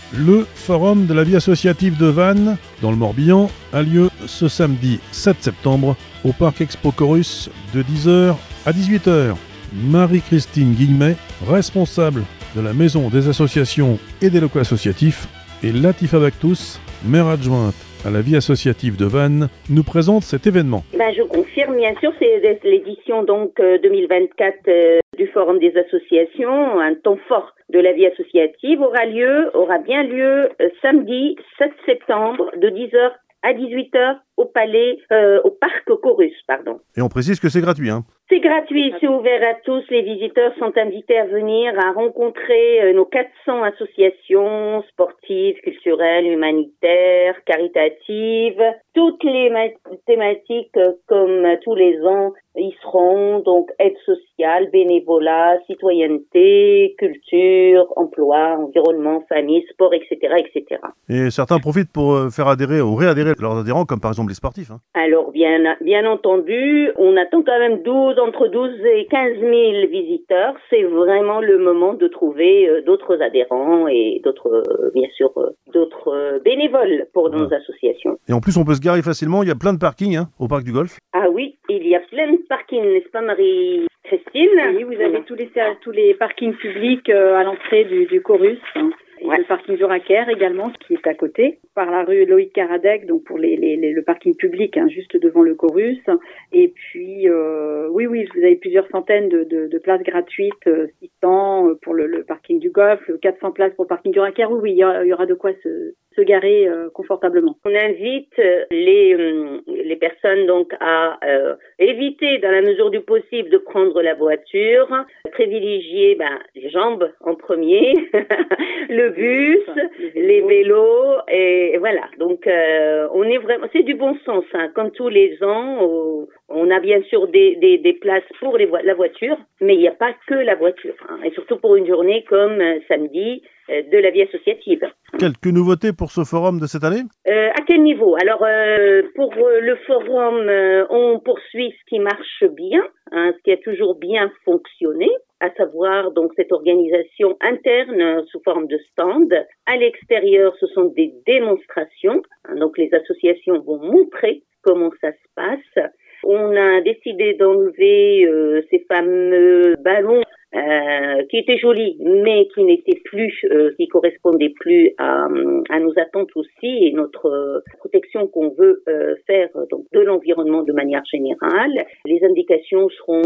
Le Forum de la vie associative de Vannes, dans le Morbihan, a lieu ce samedi 7 septembre au Parc Expo Chorus de 10h à 18h. Marie-Christine Guillemet, responsable de la Maison des associations et des locaux associatifs, et Latifa Baktous, maire adjointe à la vie associative de Vannes, nous présente cet événement. Je confirme, bien sûr, c'est l'édition 2024 du Forum des associations. Un temps fort de la vie associative aura bien lieu samedi 7 septembre de 10h à 18h au Parc Chorus, pardon. Et on précise que c'est gratuit, hein ? C'est gratuit, c'est ouvert à tous. Les visiteurs sont invités à venir, à rencontrer nos 400 associations sportives, culturelles, humanitaires, caritatives. Toutes les thématiques, comme tous les ans, y seront. Donc, aide sociale, bénévolat, citoyenneté, culture, emploi, environnement, famille, sport, etc., etc. Et certains profitent pour faire adhérer ou réadhérer leurs adhérents, comme par exemple les sportifs, hein. Alors, bien entendu, on attend quand même entre 12 et 15 000 visiteurs. C'est vraiment le moment de trouver d'autres adhérents et d'autres bénévoles pour nos associations. Et en plus, on peut se garer facilement. Il y a plein de parkings au Parc du Golfe. Ah oui, il y a plein de parkings, n'est-ce pas, Marie-Christine ? Oui, vous avez tous les parkings publics à l'entrée du Chorus. Ouais. Le parking du Raquer également, qui est à côté, par la rue Loïc Caradec, donc pour le parking public, juste devant le Chorus. Et puis, oui, vous avez plusieurs centaines de places gratuites, 600 pour le parking du Golfe, 400 places pour le parking du Raquer. Oui, il y aura de quoi se garer confortablement. On invite les personnes donc à éviter, dans la mesure du possible, de prendre la voiture, privilégier les jambes en premier, le bus, les vélos, et voilà. Donc on est vraiment, c'est du bon sens, comme tous les ans. On a bien sûr des places pour la voiture, mais il n'y a pas que la voiture, et surtout pour une journée comme samedi de la vie associative. Quelques nouveautés pour ce forum de cette année ? À quel niveau ? Alors, pour le forum, on poursuit ce qui marche bien, ce qui a toujours bien fonctionné, à savoir donc cette organisation interne sous forme de stand. À l'extérieur, ce sont des démonstrations, donc les associations vont montrer comment ça se passe. On a décidé d'enlever ces fameux ballons qui étaient jolis, mais qui n'étaient plus, qui correspondaient plus à nos attentes aussi et notre protection qu'on veut faire donc de l'environnement de manière générale. Les indications seront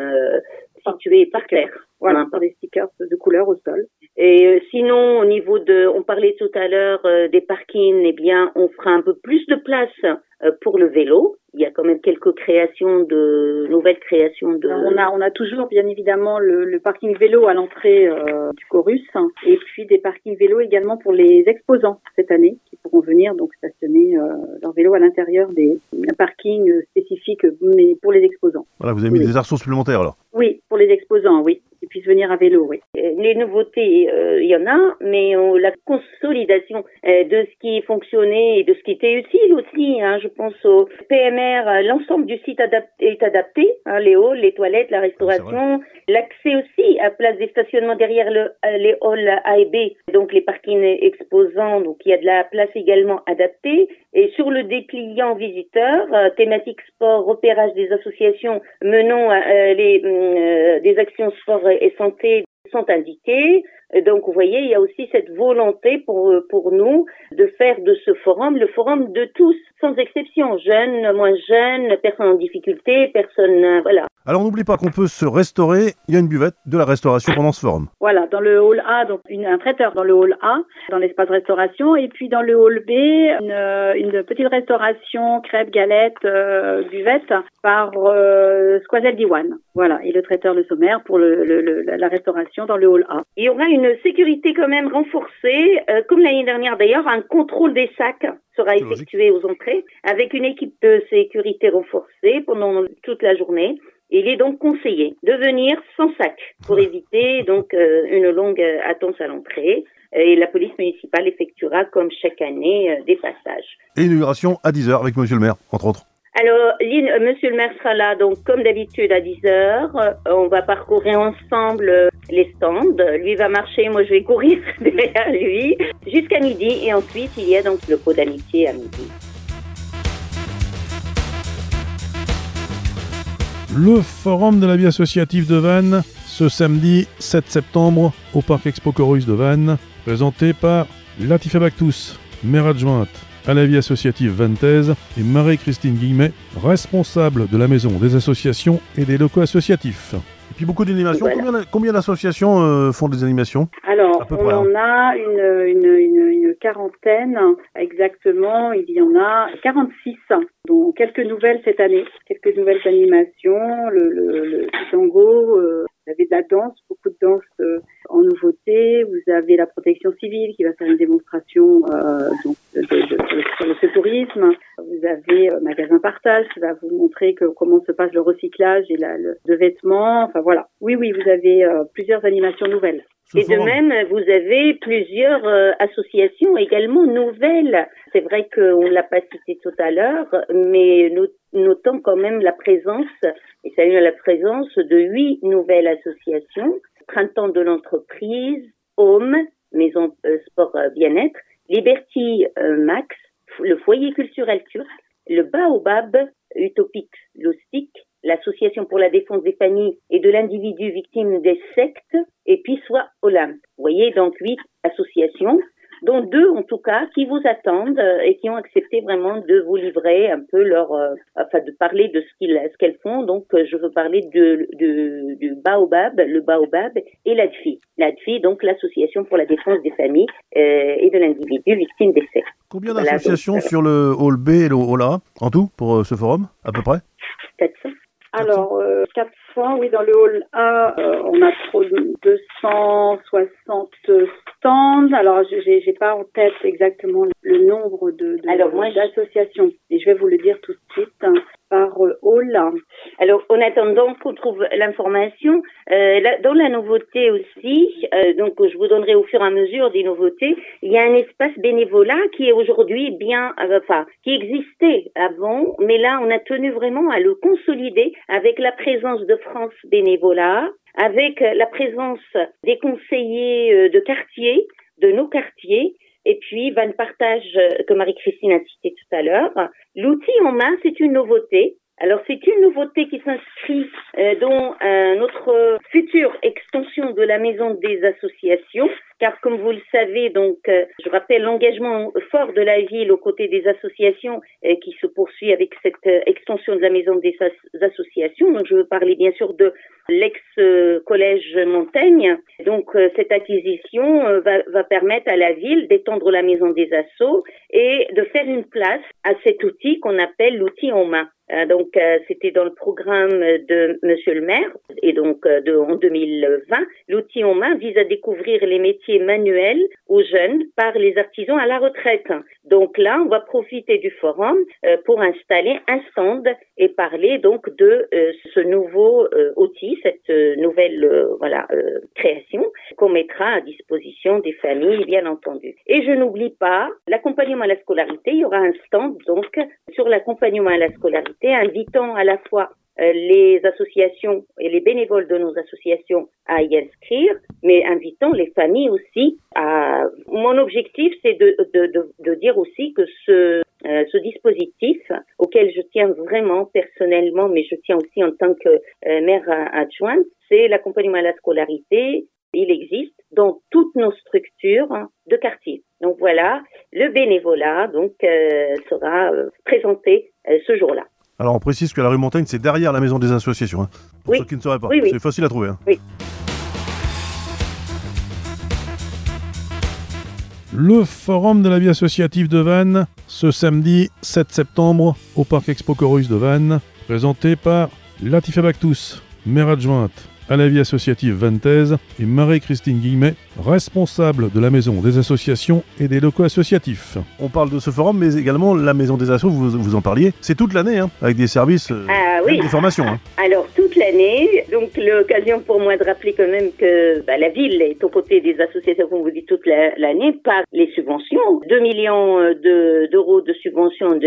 situées par terre. Voilà, par des stickers de couleur au sol. Et sinon, au niveau on parlait tout à l'heure des parkings, eh bien, on fera un peu plus de place pour le vélo. Il y a quand même quelques nouvelles créations de... On a toujours, bien évidemment, le parking vélo à l'entrée du Chorus, et puis des parkings vélo également pour les exposants cette année, qui pourront venir donc stationner leur vélo à l'intérieur des parkings spécifiques, mais pour les exposants. Voilà, vous avez mis des arceaux supplémentaires alors ? Oui, pour les exposants, oui. Ils puissent venir à vélo, oui. Les nouveautés, il y en a, mais la consolidation de ce qui fonctionnait et de ce qui était utile aussi. Je pense au PMR, l'ensemble du site est adapté, les halls, les toilettes, la restauration, l'accès aussi à place des stationnements derrière les halls A et B, donc les parkings exposants, donc il y a de la place également adaptée. Et sur le dépliant visiteur, thématique sport, repérage des associations menant des actions sport et santé sont indiquées. Donc, vous voyez, il y a aussi cette volonté pour nous de faire de ce forum le forum de tous, sans exception, jeunes, moins jeunes, personnes en difficulté, personnes, voilà. Alors, n'oublie pas qu'on peut se restaurer. Il y a une buvette, de la restauration pendant ce forum. Voilà, dans le hall A, donc un traiteur dans le hall A, dans l'espace restauration, et puis dans le hall B, une petite restauration, crêpes, galettes, buvette par Squazel Diwan. Voilà, et le traiteur le sommaire pour la restauration dans le hall A. Il y aura une sécurité quand même renforcée, comme l'année dernière d'ailleurs, un contrôle des sacs sera effectué aux entrées avec une équipe de sécurité renforcée pendant toute la journée. Il est donc conseillé de venir sans sac pour éviter donc une longue attente à l'entrée. Et la police municipale effectuera comme chaque année des passages. Et inauguration à 10h avec monsieur le maire, entre autres. Alors, Monsieur le maire sera là, donc comme d'habitude à 10h. On va parcourir ensemble les stands. Lui va marcher, moi je vais courir derrière lui jusqu'à midi. Et ensuite, il y a donc le pot d'amitié à midi. Le forum de la vie associative de Vannes, ce samedi 7 septembre au Parc Expo Chorus de Vannes, présenté par Latifa Baktous, maire adjointe à la vie associative vantaise, et Marie-Christine Guillemet, responsable de la maison des associations et des locaux associatifs. Et puis beaucoup d'animations. Voilà. Combien d'associations font des animations? Alors, on en a une quarantaine exactement. Il y en a 46, dont quelques nouvelles cette année, quelques nouvelles animations, le tango. Vous avez de la danse, beaucoup de danse en nouveauté. Vous avez la protection civile qui va faire une démonstration sur le secourisme. Vous avez Magasin Partage qui va vous montrer comment se passe le recyclage et de vêtements. Enfin voilà. Oui, vous avez plusieurs animations nouvelles. Et de même, vous avez plusieurs associations également nouvelles. C'est vrai qu'on ne l'a pas cité tout à l'heure, mais notons quand même la présence, et saluons la présence de 8 nouvelles associations. Printemps de l'entreprise, Home, Maison Sport Bien-être, Liberty Max, le Foyer culturel turc, le Baobab, Utopique Lostic, l'Association pour la défense des familles et de l'individu victime des sectes, et puis soit Olympe. Vous voyez, donc 8 associations, dont 2 en tout cas qui vous attendent et qui ont accepté vraiment de vous livrer un peu de parler de ce qu'elles font. Donc je veux parler du Baobab, le Baobab et l'ADFI. L'ADFI, donc l'Association pour la défense des familles et de l'individu victime des sectes. Combien d'associations sur le hall B et le hall A en tout pour ce forum, à peu près? 400. Alors, 400, oui, dans le hall A, on a 260 stands. Alors, j'ai pas en tête exactement le nombre d'associations. Et je vais vous le dire tout de suite par hall A. Alors, en attendant qu'on trouve l'information, dans la nouveauté aussi, donc je vous donnerai au fur et à mesure des nouveautés, il y a un espace bénévolat qui est aujourd'hui qui existait avant, mais là, on a tenu vraiment à le consolider avec la présence de France Bénévolat, avec la présence des conseillers de quartier, de nos quartiers, et puis Vannes Partage que Marie-Christine a cité tout à l'heure. L'outil en main, c'est une nouveauté. Alors, c'est une nouveauté qui s'inscrit dans notre future extension de la maison des associations, car comme vous le savez, donc, je rappelle l'engagement fort de la ville aux côtés des associations qui se poursuit avec cette extension de la maison des associations. Donc, je veux parler bien sûr de l'ex-collège Montaigne. Donc, cette acquisition va permettre à la ville d'étendre la maison des assos et de faire une place à cet outil qu'on appelle l'outil en main. Donc, c'était dans le programme de Monsieur le maire et donc en 2020. L'outil en main vise à découvrir les métiers manuels aux jeunes par les artisans à la retraite. Donc là, on va profiter du forum pour installer un stand et parler donc de ce nouveau outil, cette nouvelle création qu'on mettra à disposition des familles, bien entendu. Et je n'oublie pas l'accompagnement à la scolarité. Il y aura un stand donc sur l'accompagnement à la scolarité, invitant à la fois les associations et les bénévoles de nos associations à y inscrire, mais invitant les familles aussi à... Mon objectif, c'est de dire aussi que ce dispositif, auquel je tiens vraiment personnellement, mais je tiens aussi en tant que maire adjointe, c'est l'accompagnement à la scolarité. Il existe dans toutes nos structures de quartier. Donc voilà, le bénévolat donc sera présenté ce jour-là. Alors on précise que la rue Montaigne, c'est derrière la maison des associations. Pour ceux qui ne sauraient pas. Oui. C'est facile à trouver. Oui. Le forum de la vie associative de Vannes, ce samedi 7 septembre au Parc Expo Chorus de Vannes, présenté par Latifa Baktous, maire adjointe à la vie associative vantaise, et Marie-Christine Guillemet, responsable de la maison des associations et des locaux associatifs. On parle de ce forum, mais également la maison des assos, vous en parliez, c'est toute l'année, avec des services, des formations. Alors toute l'année, donc donc l'occasion pour moi de rappeler quand même que la ville est aux côtés des associations, comme vous dites, toute l'année par les subventions. 2 millions d'euros de subventions en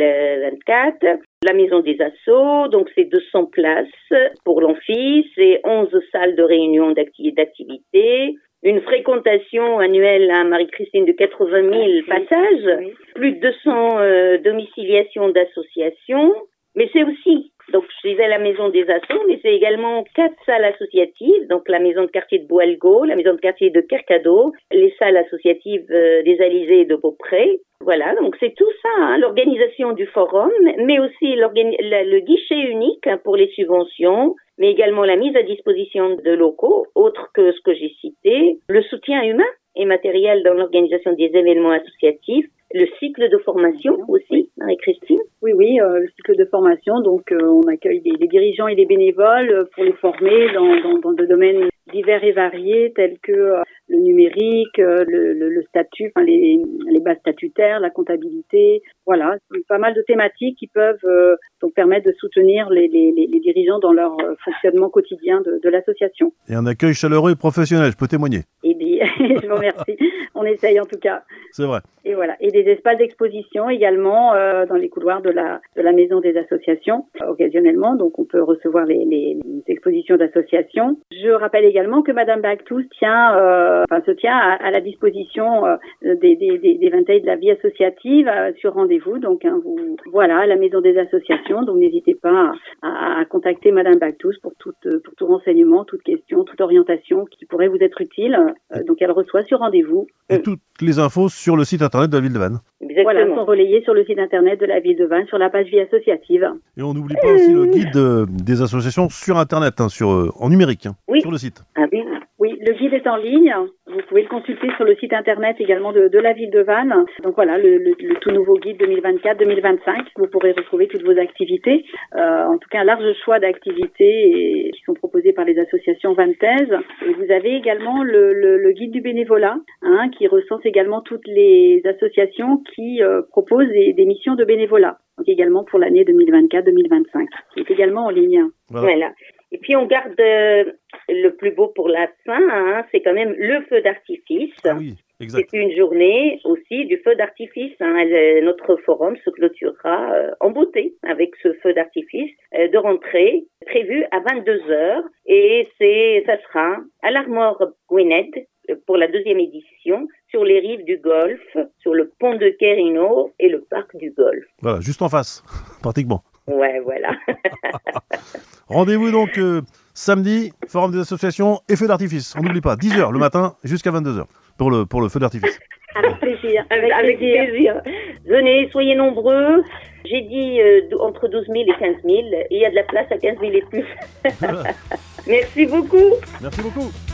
2024. La maison des assos, donc c'est 200 places pour l'amphi, c'est 11 salles de réunion d'activités. Une fréquentation annuelle à Marie-Christine de 80 000 passages, oui. Plus de 200 domiciliations d'associations, mais c'est aussi, donc je disais la maison des assos, mais c'est également 4 salles associatives, donc la maison de quartier de Boalgo, la maison de quartier de Kercado, les salles associatives des Alizés et de Beaupré. Voilà, donc c'est tout ça, l'organisation du forum, mais aussi le guichet unique pour les subventions, mais également la mise à disposition de locaux, autres que ce que j'ai cité, le soutien humain et matériel dans l'organisation des événements associatifs, le cycle de formation aussi, Marie-Christine. Oui, le cycle de formation, donc on accueille les dirigeants et les bénévoles pour les former dans des domaines divers et variés tels que le numérique, le statut, les bases statutaires, la comptabilité, voilà, pas mal de thématiques qui peuvent donc permettre de soutenir les dirigeants dans leur fonctionnement quotidien de l'association. Et un accueil chaleureux et professionnel, je peux témoigner. Eh bien, je vous remercie. On essaye en tout cas. C'est vrai. Et voilà, et des espaces d'exposition également dans les couloirs de la maison des associations occasionnellement, donc on peut recevoir les expositions d'associations. Je rappelle également que Madame Bactous se tient à la disposition des vingtails de la vie associative sur rendez-vous, donc à la maison des associations, donc n'hésitez pas à contacter Madame Bactous pour tout renseignement, toute question, toute orientation qui pourrait vous être utile. Donc elle reçoit sur rendez-vous. Et toutes les infos sur le site internet de la ville de Vannes. Exactement. Voilà, sont relayées sur le site internet de la ville de Vannes, sur la page vie associative. Et on n'oublie pas aussi le guide des associations sur internet, en numérique, oui. Sur le site. Ah bien. Oui, le guide est en ligne. Vous pouvez le consulter sur le site internet également de la ville de Vannes. Donc voilà, le tout nouveau guide 2024-2025. Vous pourrez retrouver toutes vos activités. En tout cas, un large choix d'activités qui sont proposées par les associations vannaises. Et vous avez également le guide du bénévolat, qui recense également toutes les associations qui proposent des missions de bénévolat. Donc également pour l'année 2024-2025, qui est également en ligne. Voilà. Et puis on garde le plus beau pour la fin, c'est quand même le feu d'artifice. Ah oui, exact. C'est une journée aussi du feu d'artifice. Notre forum se clôturera en beauté avec ce feu d'artifice de rentrée prévu à 22h et ça sera à l'Armor Gwynedd pour la 2e édition sur les rives du Golfe, sur le pont de Querino et le parc du Golfe. Voilà, juste en face, pratiquement. Ouais, voilà. Rendez-vous donc samedi, forum des associations et feu d'artifice. On n'oublie pas, 10h le matin jusqu'à 22h pour le feu d'artifice. Avec plaisir. Avec plaisir. Venez, soyez nombreux. J'ai dit entre 12 000 et 15 000. Il y a de la place à 15 000 et plus. Merci beaucoup. Merci beaucoup.